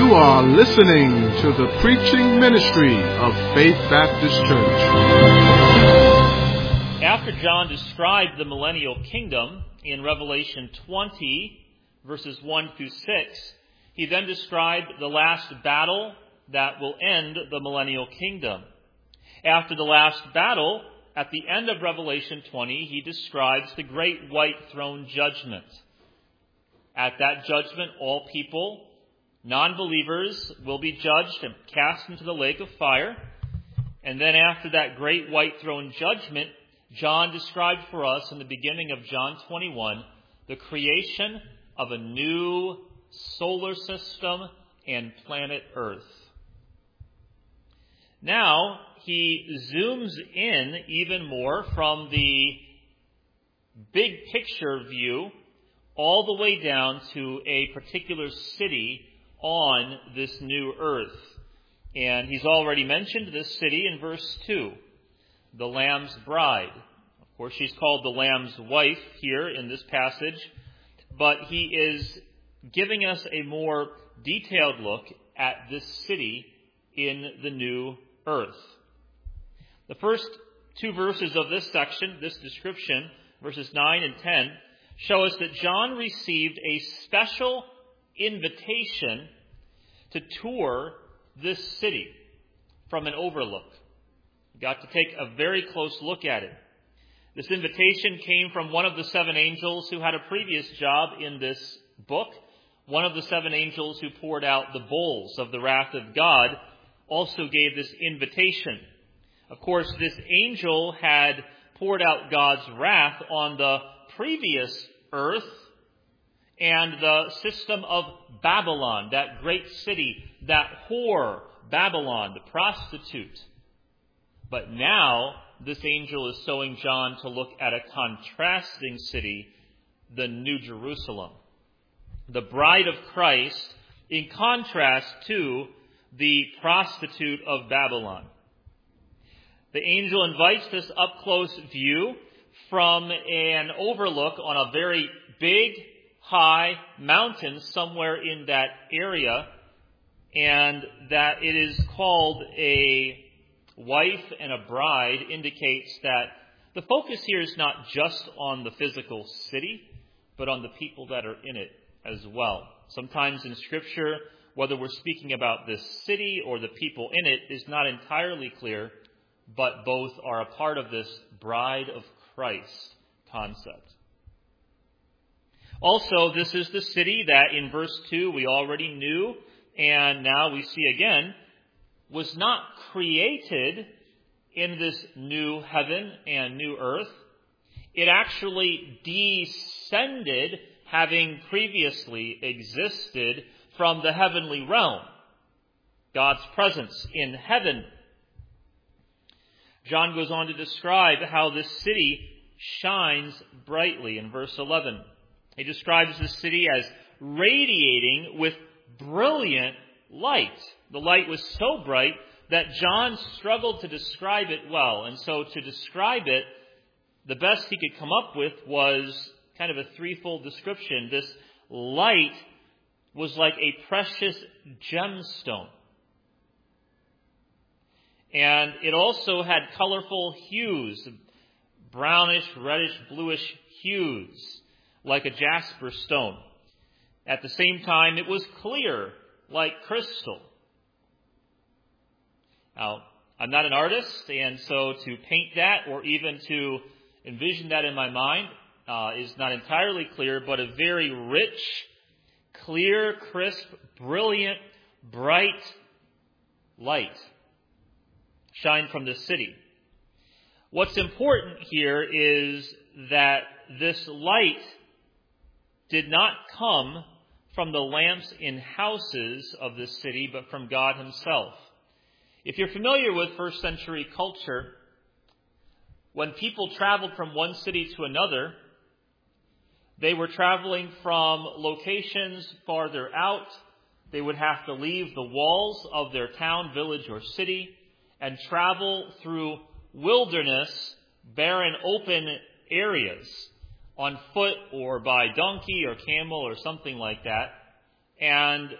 You are listening to the preaching ministry of Faith Baptist Church. After John described the millennial kingdom in Revelation 20, verses 1 through 6, he then described the last battle that will end the millennial kingdom. After the last battle, at the end of Revelation 20, he describes the great white throne judgment. At that judgment, all people, non-believers, will be judged and cast into the lake of fire. And then after that great white throne judgment, John described for us in the beginning of John 21 the creation of a new solar system and planet Earth. Now, he zooms in even more from the big picture view all the way down to a particular city on this new earth. And he's already mentioned this city in verse 2, the Lamb's bride. Of course, she's called the Lamb's wife here in this passage, but he is giving us a more detailed look at this city in the new earth. The first two verses of this section, this description, verses 9 and 10, show us that John received a special invitation to tour this city from an overlook. You got to take a very close look at it. This invitation came from one of the seven angels who had a previous job in this book. One of the seven angels who poured out the bowls of the wrath of God also gave this invitation. Of course, this angel had poured out God's wrath on the previous earth and the system of Babylon, that great city, that whore, Babylon, the prostitute. But now, this angel is showing John to look at a contrasting city, the New Jerusalem, the bride of Christ, in contrast to the prostitute of Babylon. The angel invites this up-close view from an overlook on a very big, high mountain somewhere in that area, and that it is called a wife and a bride indicates that the focus here is not just on the physical city, but on the people that are in it as well. Sometimes in Scripture, whether we're speaking about this city or the people in it is not entirely clear, but both are a part of this bride of Christ concept. Also, this is the city that in verse 2 we already knew, and now we see again, was not created in this new heaven and new earth. It actually descended, having previously existed from the heavenly realm, God's presence in heaven. John goes on to describe how this city shines brightly in verse 11. He describes the city as radiating with brilliant light. The light was so bright that John struggled to describe it well. And so to describe it, the best he could come up with was kind of a threefold description. This light was like a precious gemstone. And it also had colorful hues, brownish, reddish, bluish hues, like a jasper stone. At the same time, it was clear, like crystal. Now, I'm not an artist, and so to paint that or even to envision that in my mind is not entirely clear, but a very rich, clear, crisp, brilliant, bright light shine from the city. What's important here is that this light did not come from the lamps in houses of this city, but from God himself. If you're familiar with first century culture, when people traveled from one city to another, they were traveling from locations farther out. They would have to leave the walls of their town, village, or city and travel through wilderness, barren, open areas on foot or by donkey or camel or something like that. And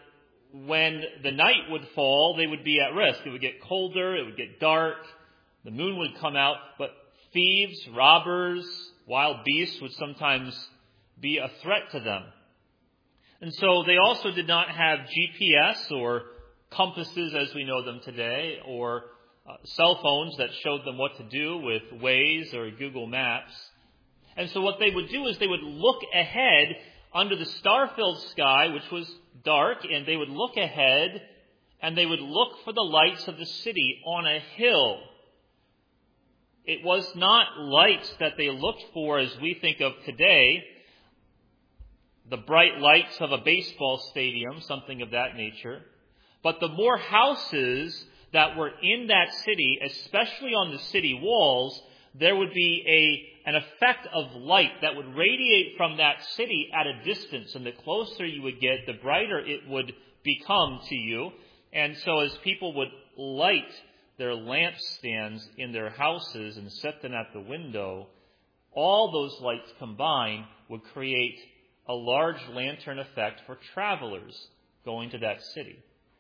when the night would fall, they would be at risk. It would get colder, it would get dark, the moon would come out, but thieves, robbers, wild beasts would sometimes be a threat to them. And so they also did not have GPS or compasses as we know them today, or cell phones that showed them what to do with Waze or Google Maps. And so what they would do is they would look ahead under the star-filled sky, which was dark, and they would look ahead and they would look for the lights of the city on a hill. It was not lights that they looked for as we think of today, the bright lights of a baseball stadium, something of that nature. But the more houses that were in that city, especially on the city walls, there would be an effect of light that would radiate from that city at a distance. And the closer you would get, the brighter it would become to you. And so as people would light their lampstands in their houses and set them at the window, all those lights combined would create a large lantern effect for travelers going to that city.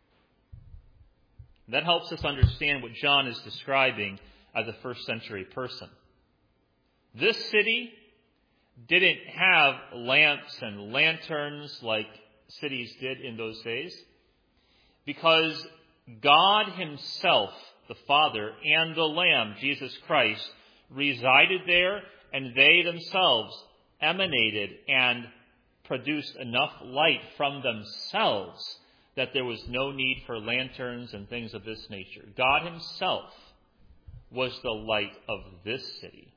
That helps us understand what John is describing as a first century person. This city didn't have lamps and lanterns like cities did in those days, because God himself, the Father, and the Lamb, Jesus Christ, resided there, and they themselves emanated and produced enough light from themselves that there was no need for lanterns and things of this nature. God himself was the light of this city.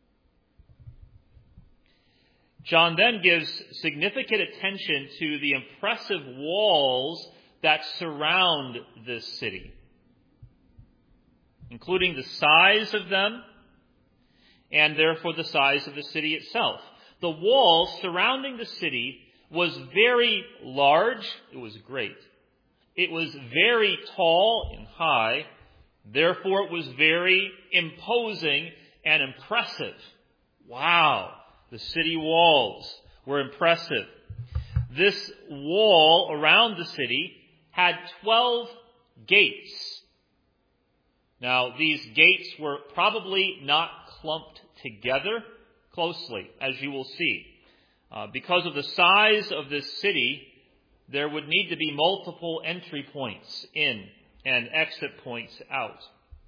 John then gives significant attention to the impressive walls that surround this city, including the size of them and therefore the size of the city itself. The wall surrounding the city was very large. It was great. It was very tall and high. Therefore, it was very imposing and impressive. Wow, the city walls were impressive. This wall around the city had 12 gates. Now, these gates were probably not clumped together closely, as you will see. Because of the size of this city, there would need to be multiple entry points in and exit points out.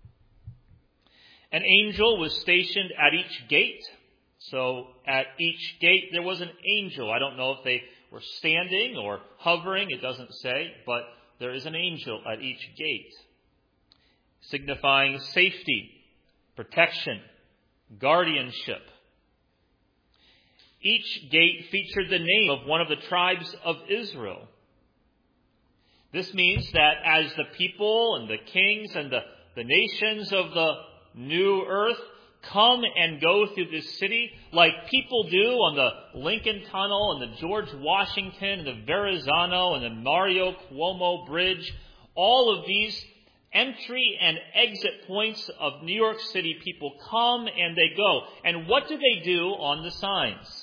An angel was stationed at each gate. So at each gate there was an angel. I don't know if they were standing or hovering, it doesn't say, but there is an angel at each gate, signifying safety, protection, guardianship. Each gate featured the name of one of the tribes of Israel. This means that as the people and the kings and the nations of the new earth come and go through this city, like people do on the Lincoln Tunnel and the George Washington and the Verrazano and the Mario Cuomo Bridge, all of these entry and exit points of New York City, people come and they go. And what do they do on the signs?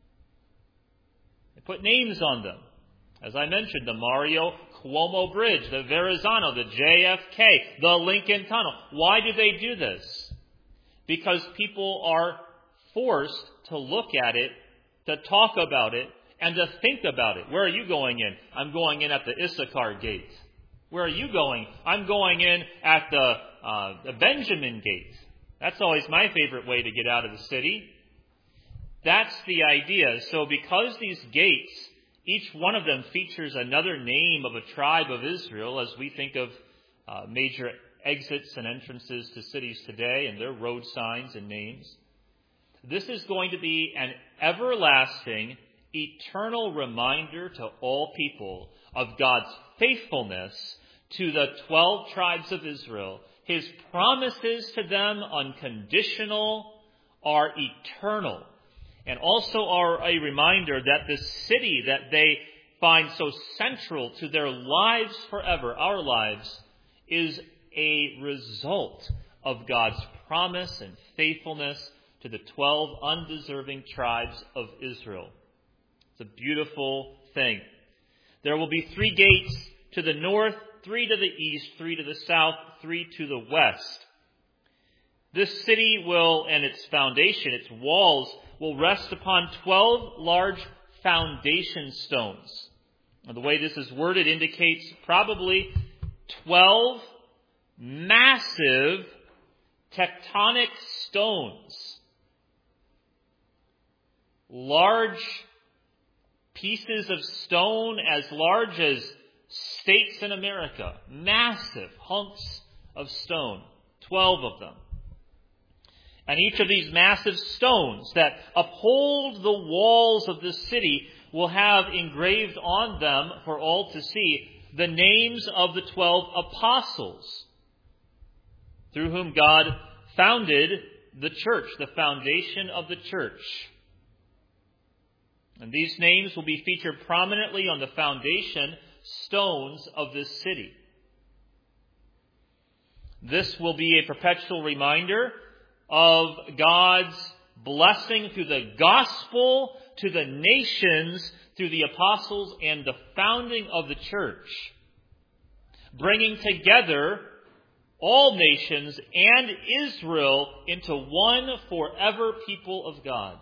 They put names on them. As I mentioned, the Mario Cuomo Bridge, the Verrazano, the JFK, the Lincoln Tunnel. Why do they do this? Because people are forced to look at it, to talk about it, and to think about it. Where are you going in? I'm going in at the Issachar gate. Where are you going? I'm going in at the Benjamin gate. That's always my favorite way to get out of the city. That's the idea. So because these gates, each one of them features another name of a tribe of Israel, as we think of major exits and entrances to cities today and their road signs and names. This is going to be an everlasting, eternal reminder to all people of God's faithfulness to the 12 tribes of Israel. His promises to them, unconditional, are eternal. And also are a reminder that the city that they find so central to their lives forever, our lives, is a result of God's promise and faithfulness to the 12 undeserving tribes of Israel. It's a beautiful thing. There will be 3 gates to the north, 3 to the east, 3 to the south, 3 to the west. This city will, and its foundation, its walls, will rest upon 12 large foundation stones. Now, the way this is worded indicates probably 12 massive tectonic stones. Large pieces of stone as large as states in America. Massive hunks of stone. 12 of them. And each of these massive stones that uphold the walls of the city will have engraved on them for all to see the names of the 12 apostles through whom God founded the church, the foundation of the church. And these names will be featured prominently on the foundation stones of this city. This will be a perpetual reminder of God's blessing through the gospel to the nations through the apostles and the founding of the church, bringing together all nations and Israel into one forever people of God.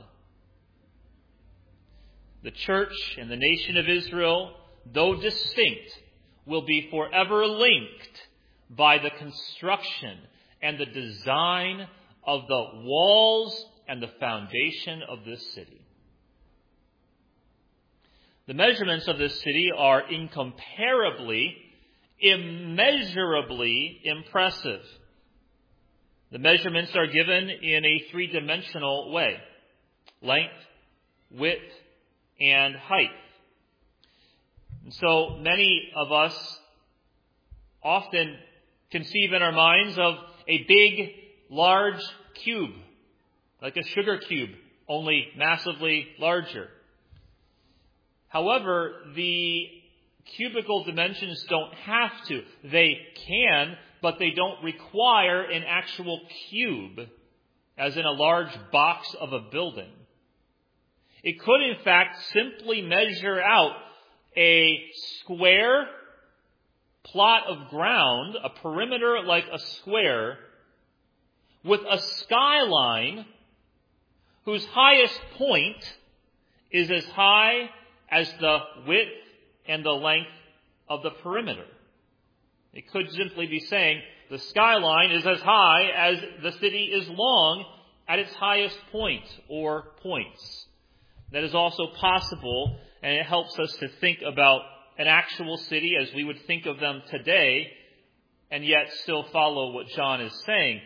The church and the nation of Israel, though distinct, will be forever linked by the construction and the design of the walls and the foundation of this city. The measurements of this city are incomparably, immeasurably impressive. The measurements are given in a three-dimensional way: length, width, and height. And so many of us often conceive in our minds of a big, large cube, like a sugar cube, only massively larger. However, the cubical dimensions don't have to. They can, but they don't require an actual cube, as in a large box of a building. It could, in fact, simply measure out a square plot of ground, a perimeter like a square, with a skyline whose highest point is as high as the width and the length of the perimeter. It could simply be saying the skyline is as high as the city is long at its highest point or points. That is also possible, and it helps us to think about an actual city as we would think of them today, and yet still follow what John is saying.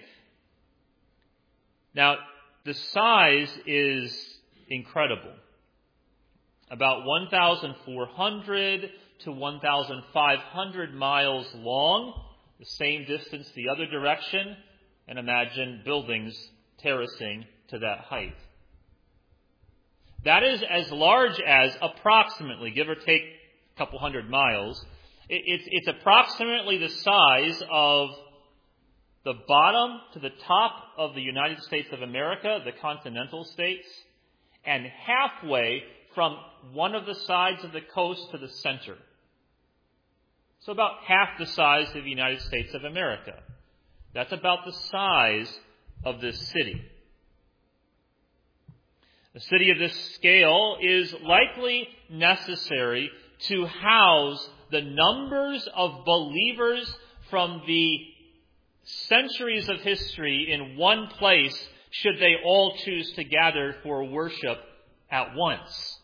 Now, the size is incredible. About 1,400 to 1,500 miles long, the same distance the other direction, and imagine buildings terracing to that height. That is as large as approximately, give or take a couple hundred miles, it's approximately the size of the bottom to the top of the United States of America, the continental states, and halfway from one of the sides of the coast to the center. So about half the size of the United States of America. That's about the size of this city. A city of this scale is likely necessary to house the numbers of believers from the centuries of history in one place, should they all choose to gather for worship at once.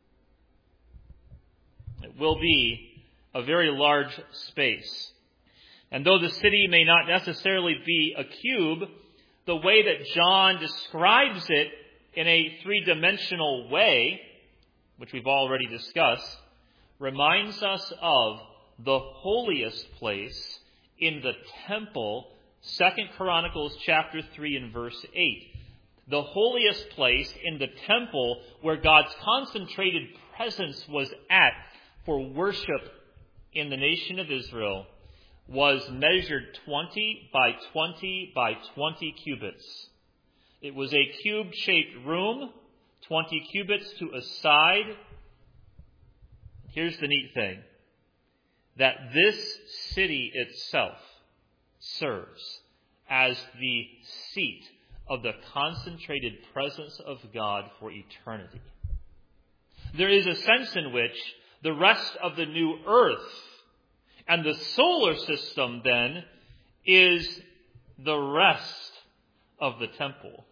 It will be a very large space. And though the city may not necessarily be a cube, the way that John describes it in a three-dimensional way, which we've already discussed, reminds us of the holiest place in the temple, 2 Chronicles chapter 3 and verse 8. The holiest place in the temple where God's concentrated presence was at for worship in the nation of Israel was measured 20 by 20 by 20 cubits. It was a cube-shaped room, 20 cubits to a side. Here's the neat thing. that this city itself serves as the seat of the concentrated presence of God for eternity. There is a sense in which the rest of the new earth and the solar system then is the rest of the temple.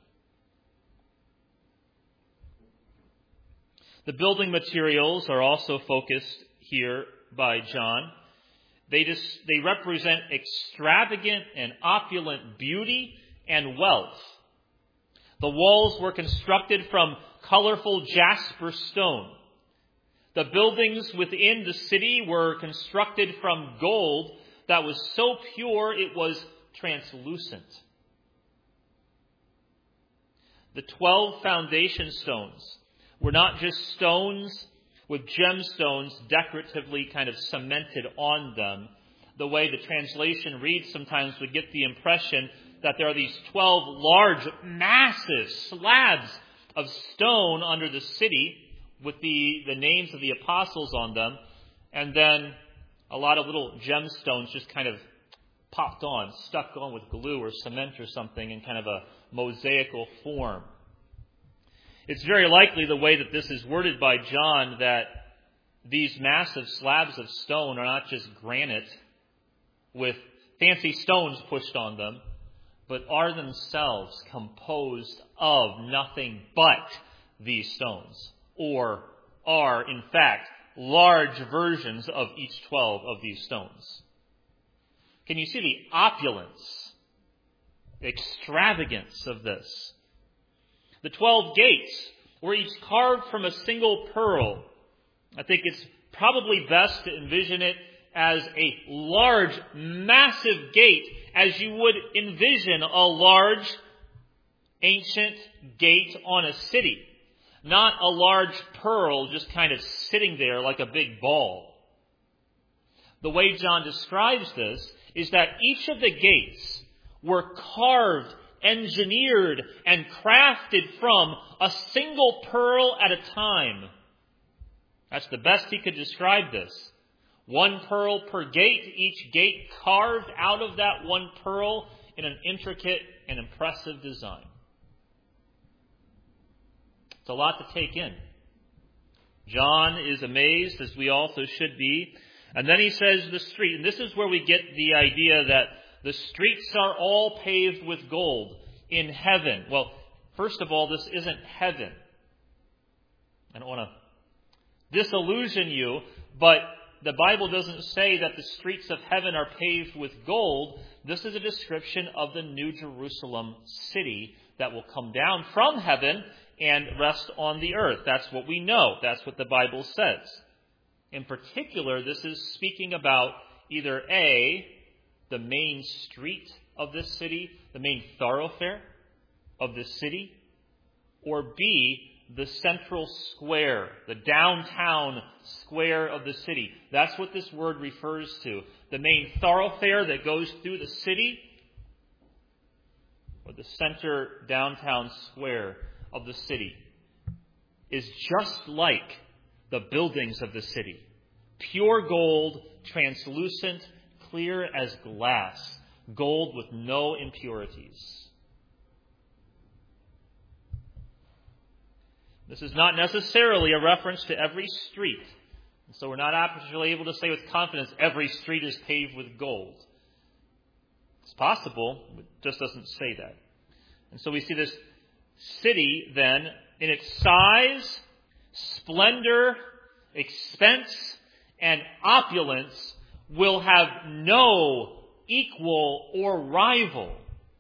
The building materials are also focused here by John. They represent extravagant and opulent beauty and wealth. The walls were constructed from colorful jasper stone. The buildings within the city were constructed from gold that was so pure it was translucent. The 12 foundation stones were not just stones with gemstones decoratively kind of cemented on them. The way the translation reads sometimes would get the impression that there are these 12 large, massive slabs of stone under the city with the names of the apostles on them, and then a lot of little gemstones just kind of popped on, stuck on with glue or cement or something in kind of a mosaical form. It's very likely the way that this is worded by John that these massive slabs of stone are not just granite with fancy stones pushed on them, but are themselves composed of nothing but these stones, or are, in fact, large versions of each 12 of these stones. Can you see the opulence, the extravagance of this? The 12 gates were each carved from a single pearl. I think it's probably best to envision it as a large, massive gate, as you would envision a large, ancient gate on a city. Not a large pearl just kind of sitting there like a big ball. The way John describes this is that each of the gates were carved, engineered, and crafted from a single pearl at a time. That's the best he could describe this. One pearl per gate, each gate carved out of that one pearl in an intricate and impressive design. It's a lot to take in. John is amazed, as we also should be. And then he says the street, and this is where we get the idea that the streets are all paved with gold in heaven. Well, first of all, this isn't heaven. I don't want to disillusion you, but the Bible doesn't say that the streets of heaven are paved with gold. This is a description of the New Jerusalem city that will come down from heaven and rest on the earth. That's what we know. That's what the Bible says. In particular, this is speaking about either A, the main street of this city, the main thoroughfare of this city, or B, the central square, the downtown square of the city. That's what this word refers to. The main thoroughfare that goes through the city, or the center downtown square of the city, is just like the buildings of the city. Pure gold, translucent, clear as glass. Gold with no impurities. This is not necessarily a reference to every street. So we're not actually able to say with confidence every street is paved with gold. It's possible, but it just doesn't say that. And so we see this city then in its size, splendor, expense, and opulence will have no equal or rival.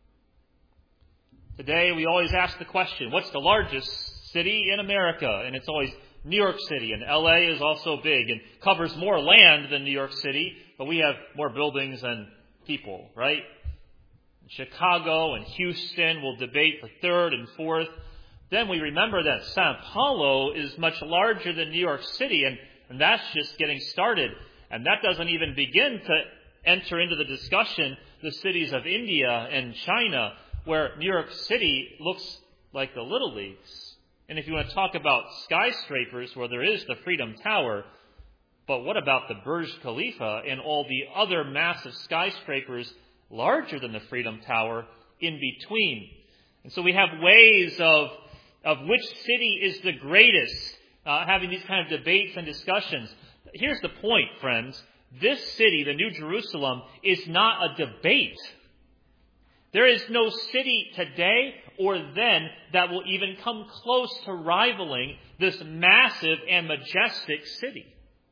Today we always ask the question, what's the largest city in America? And it's always New York City, and LA is also big and covers more land than New York City, but we have more buildings than people, right? Chicago and Houston will debate for third and fourth. Then we remember that Sao Paulo is much larger than New York City, and that's just getting started. And that doesn't even begin to enter into the discussion the cities of India and China, where New York City looks like the Little Leagues. And if you want to talk about skyscrapers, where there is the Freedom Tower, But what about the Burj Khalifa and all the other massive skyscrapers larger than the Freedom Tower in between? And so we have ways of which city is the greatest, having these kind of debates and discussions. Here's the point, friends. This city, the New Jerusalem, is not a debate. There is no city today or then that will even come close to rivaling this massive and majestic city.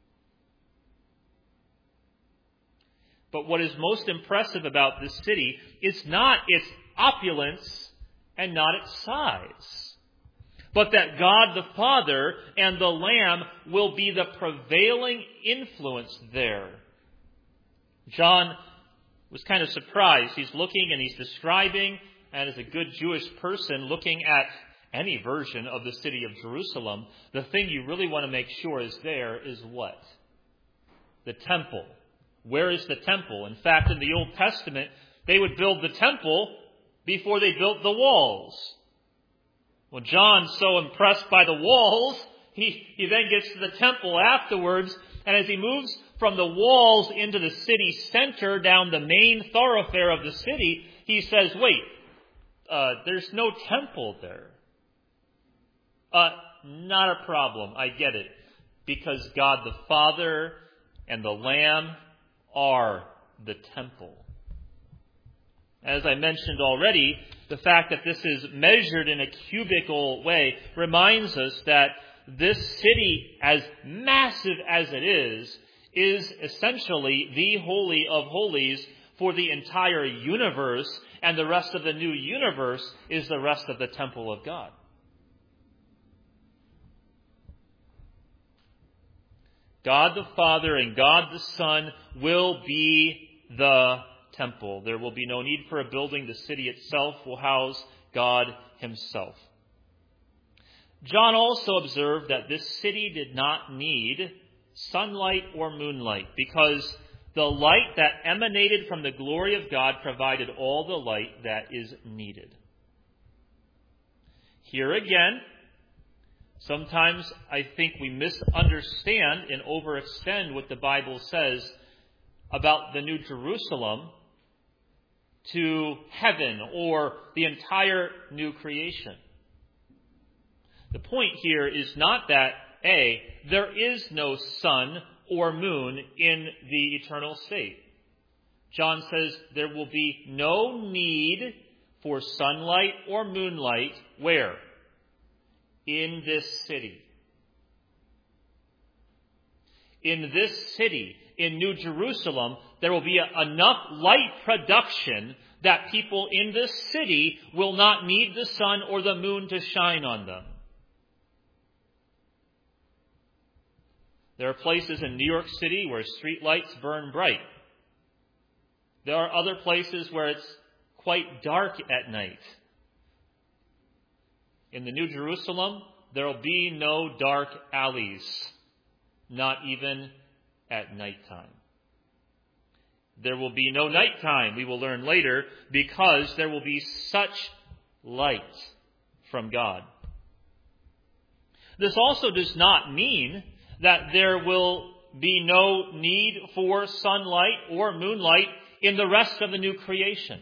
But what is most impressive about this city is not its opulence and not its size, but that God the Father and the Lamb will be the prevailing influence there. John was kind of surprised. He's looking and he's describing, and as a good Jewish person looking at any version of the city of Jerusalem, the thing you really want to make sure is there is what? The temple. Where is the temple? In fact, in the Old Testament, they would build the temple before they built the walls. Well, John's so impressed by the walls, he then gets to the temple afterwards, and as he moves from the walls into the city center, down the main thoroughfare of the city, he says, wait, there's no temple there. Not a problem, I get it. Because God the Father and the Lamb are the temple. As I mentioned already, the fact that this is measured in a cubical way reminds us that this city, as massive as it is essentially the Holy of Holies for the entire universe, and the rest of the new universe is the rest of the temple of God. God the Father and God the Son will be the temple. There will be no need for a building. The city itself will house God Himself. John also observed that this city did not need sunlight or moonlight, because the light that emanated from the glory of God provided all the light that is needed. Here again, sometimes I think we misunderstand and overextend what the Bible says about the New Jerusalem to heaven or the entire new creation. The point here is not that, A, there is no sun or moon in the eternal state. John says there will be no need for sunlight or moonlight. Where? In this city. In this city, in New Jerusalem, there will be enough light production that people in this city will not need the sun or the moon to shine on them. There are places in New York City where street lights burn bright. There are other places where it's quite dark at night. In the New Jerusalem, there will be no dark alleys, not even at nighttime. There will be no nighttime, we will learn later, because there will be such light from God. This also does not mean that there will be no need for sunlight or moonlight in the rest of the new creation.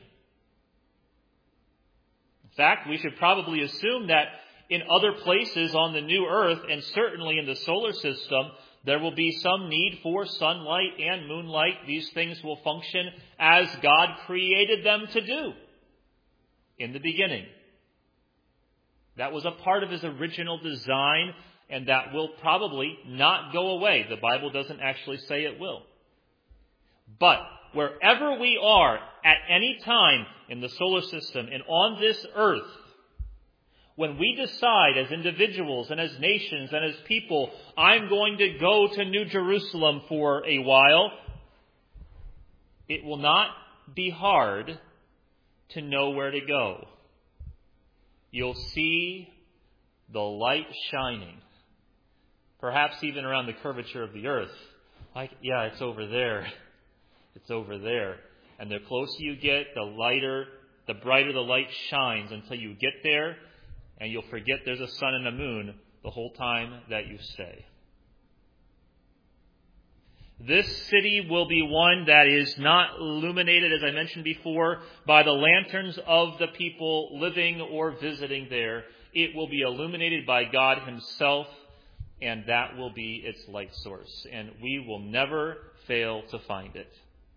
In fact, we should probably assume that in other places on the new earth, and certainly in the solar system, there will be some need for sunlight and moonlight. These things will function as God created them to do in the beginning. That was a part of His original design, and that will probably not go away. The Bible doesn't actually say it will. But wherever we are at any time in the solar system and on this earth, when we decide as individuals and as nations and as people, I'm going to go to New Jerusalem for a while, it will not be hard to know where to go. You'll see the light shining, perhaps even around the curvature of the earth. Like, yeah, it's over there. It's over there. And the closer you get, the brighter the light shines until you get there, and you'll forget there's a sun and a moon the whole time that you stay. This city will be one that is not illuminated, as I mentioned before, by the lanterns of the people living or visiting there. It will be illuminated by God himself, and that will be its light source. And we will never fail to find it.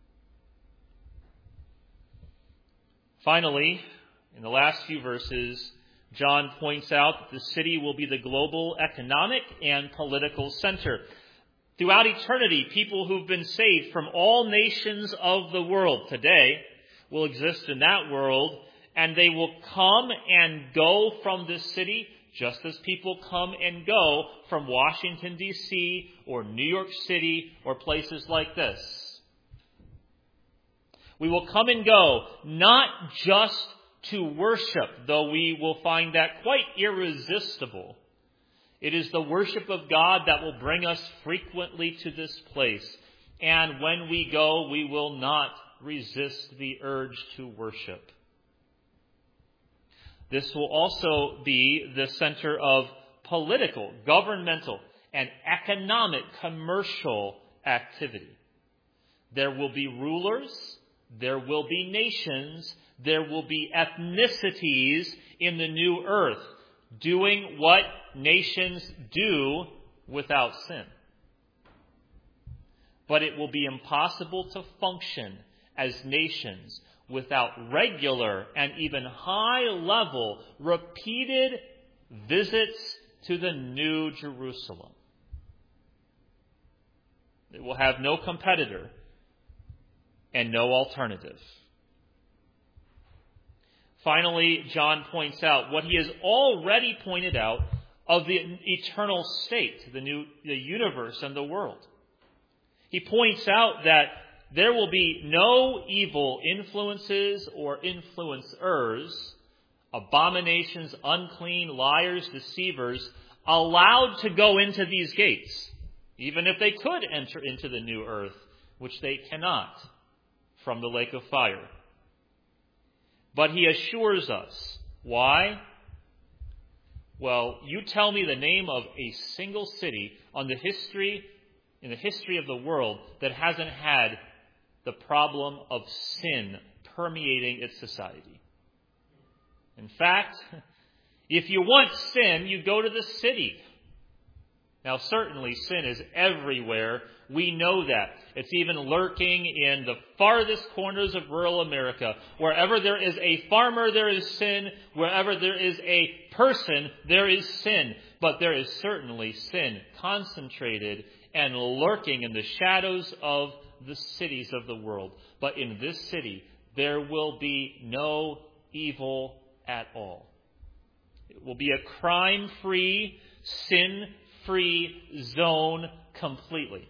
Finally, in the last few verses, John points out that the city will be the global economic and political center. Throughout eternity, people who've been saved from all nations of the world today will exist in that world, and they will come and go from this city just as people come and go from Washington, D.C., or New York City, or places like this. We will come and go, not just to worship, though we will find that quite irresistible. It is the worship of God that will bring us frequently to this place. And when we go, we will not resist the urge to worship. This will also be the center of political, governmental, and economic, commercial activity. There will be rulers, there will be nations, there will be ethnicities in the new earth, doing what nations do without sin. But it will be impossible to function as nations without regular and even high-level, repeated visits to the New Jerusalem. It will have no competitor and no alternative. Finally, John points out what he has already pointed out of the eternal state, the universe and the world. He points out that there will be no evil influences or influencers, abominations, unclean, liars, deceivers, allowed to go into these gates, even if they could enter into the new earth, which they cannot, from the lake of fire. But he assures us. Why? Well, you tell me the name of a single city in the history of the world that hasn't had the problem of sin permeating its society. In fact, if you want sin, you go to the city. Now, certainly sin is everywhere. We know that. It's even lurking in the farthest corners of rural America. Wherever there is a farmer, there is sin. Wherever there is a person, there is sin. But there is certainly sin concentrated and lurking in the shadows of the cities of the world. But in this city, there will be no evil at all. It will be a crime-free, sin-free zone completely.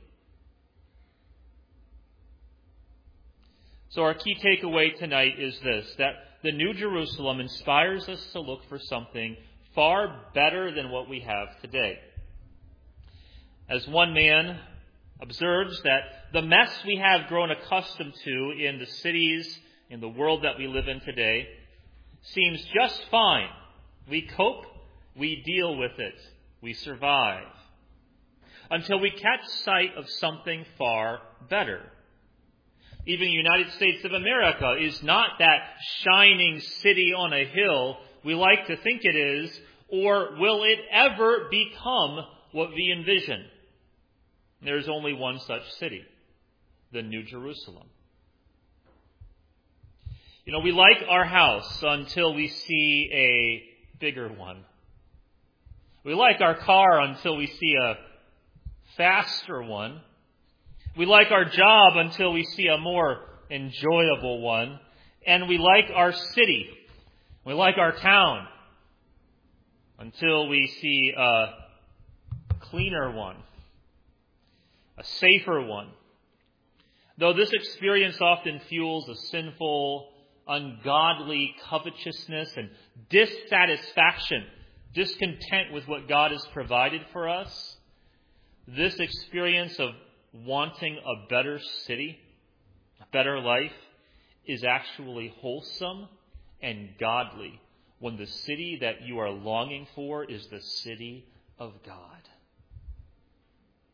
So our key takeaway tonight is this, that the New Jerusalem inspires us to look for something far better than what we have today. As one man observes, that the mess we have grown accustomed to in the cities, in the world that we live in today, seems just fine. We cope, we deal with it, we survive, until we catch sight of something far better. Even the United States of America is not that shining city on a hill we like to think it is, or will it ever become what we envision? There's only one such city, the New Jerusalem. You know, we like our house until we see a bigger one. We like our car until we see a faster one. We like our job until we see a more enjoyable one. And we like our city. We like our town until we see a cleaner one, a safer one. Though this experience often fuels a sinful, ungodly covetousness and dissatisfaction, discontent with what God has provided for us, this experience of wanting a better city, a better life, is actually wholesome and godly when the city that you are longing for is the city of God.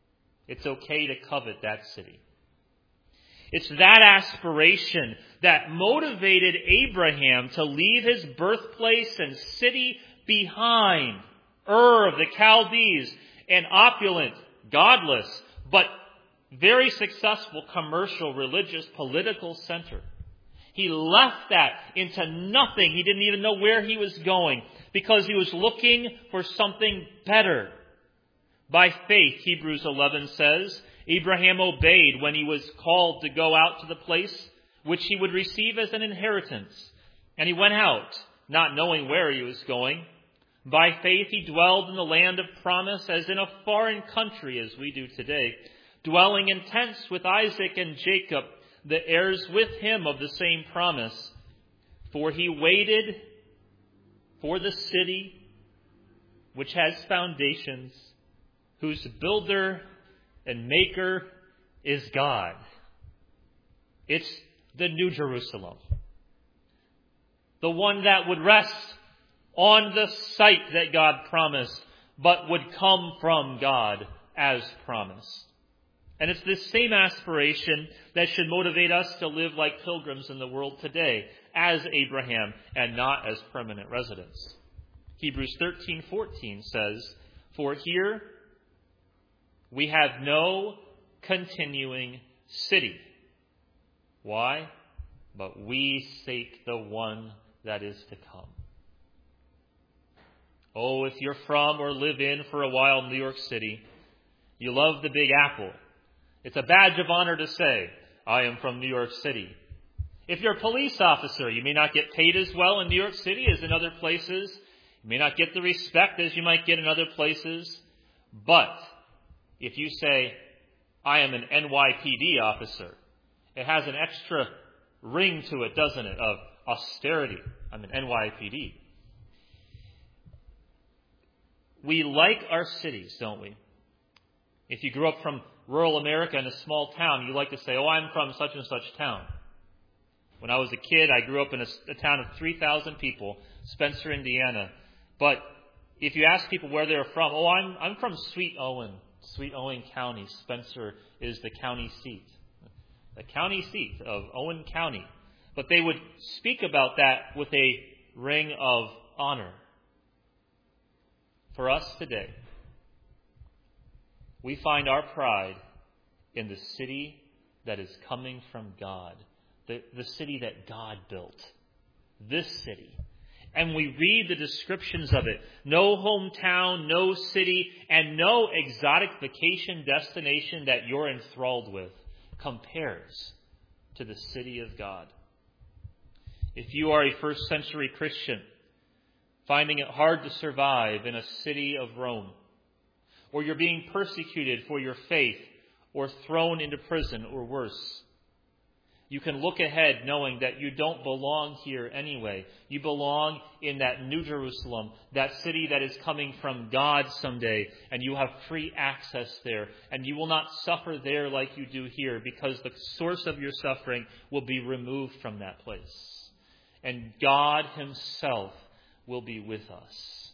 It's okay to covet that city. It's that aspiration that motivated Abraham to leave his birthplace and city behind, Ur of the Chaldees, an opulent, godless, but very successful commercial, religious, political center. He left that into nothing. He didn't even know where he was going because he was looking for something better. By faith, Hebrews 11 says, Abraham obeyed when he was called to go out to the place which he would receive as an inheritance. And he went out, not knowing where he was going. By faith, he dwelled in the land of promise as in a foreign country, as we do today, dwelling in tents with Isaac and Jacob, the heirs with him of the same promise. For he waited for the city which has foundations, whose builder and maker is God. It's the New Jerusalem. The one that would rest on the site that God promised, but would come from God as promised. And it's this same aspiration that should motivate us to live like pilgrims in the world today, as Abraham, and not as permanent residents. Hebrews 13:14 says, For here we have no continuing city. Why? But we seek the one that is to come. Oh, if you're from or live in for a while New York City, you love the Big Apple. It's a badge of honor to say, I am from New York City. If you're a police officer, you may not get paid as well in New York City as in other places. You may not get the respect as you might get in other places. But if you say, I am an NYPD officer, it has an extra ring to it, doesn't it, of austerity. I'm an NYPD. We like our cities, don't we? If you grew up from rural America in a small town, you like to say, oh, I'm from such and such town. When I was a kid, I grew up in a town of 3,000 people, Spencer, Indiana. But if you ask people where they're from, oh, I'm from Sweet Owen County. Spencer is the county seat. The county seat of Owen County. But they would speak about that with a ring of honor. For us today, we find our pride in the city that is coming from God, the city that God built, this city. And we read the descriptions of it. No hometown, no city, and no exotic vacation destination that you're enthralled with compares to the city of God. If you are a first century Christian, finding it hard to survive in a city of Rome, or you're being persecuted for your faith, or thrown into prison, or worse, you can look ahead knowing that you don't belong here anyway. You belong in that New Jerusalem, that city that is coming from God someday, and you have free access there. And you will not suffer there like you do here, because the source of your suffering will be removed from that place. And God Himself will be with us.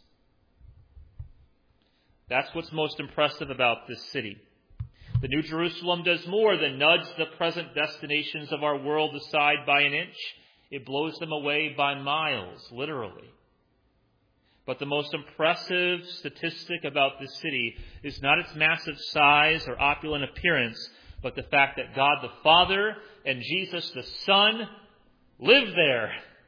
That's what's most impressive about this city. The New Jerusalem does more than nudge the present destinations of our world aside by an inch. It blows them away by miles, literally. But the most impressive statistic about this city is not its massive size or opulent appearance, but the fact that God the Father and Jesus the Son live there.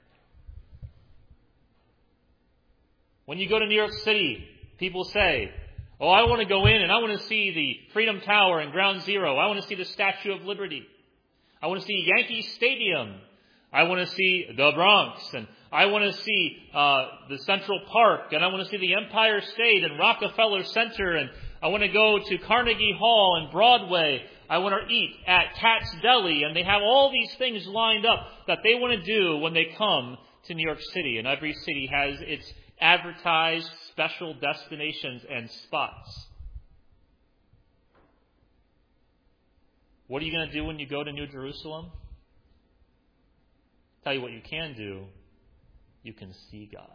When you go to New York City, people say, oh, I want to go in and I want to see the Freedom Tower and Ground Zero. I want to see the Statue of Liberty. I want to see Yankee Stadium. I want to see the Bronx. And I want to see the Central Park. And I want to see the Empire State and Rockefeller Center. And I want to go to Carnegie Hall and Broadway. I want to eat at Katz Deli. And they have all these things lined up that they want to do when they come to New York City. And every city has its advertised special destinations and spots. What are you going to do when you go to New Jerusalem? Tell you what you can do. You can see God.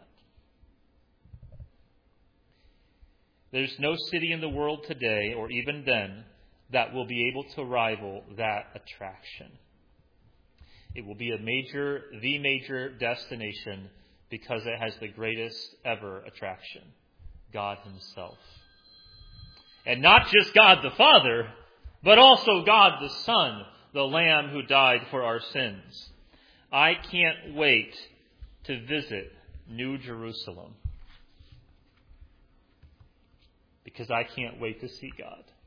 There's no city in the world today, or even then, that will be able to rival that attraction. It will be the major destination because it has the greatest ever attraction, God Himself. And not just God the Father, but also God the Son, the Lamb who died for our sins. I can't wait to visit New Jerusalem because I can't wait to see God.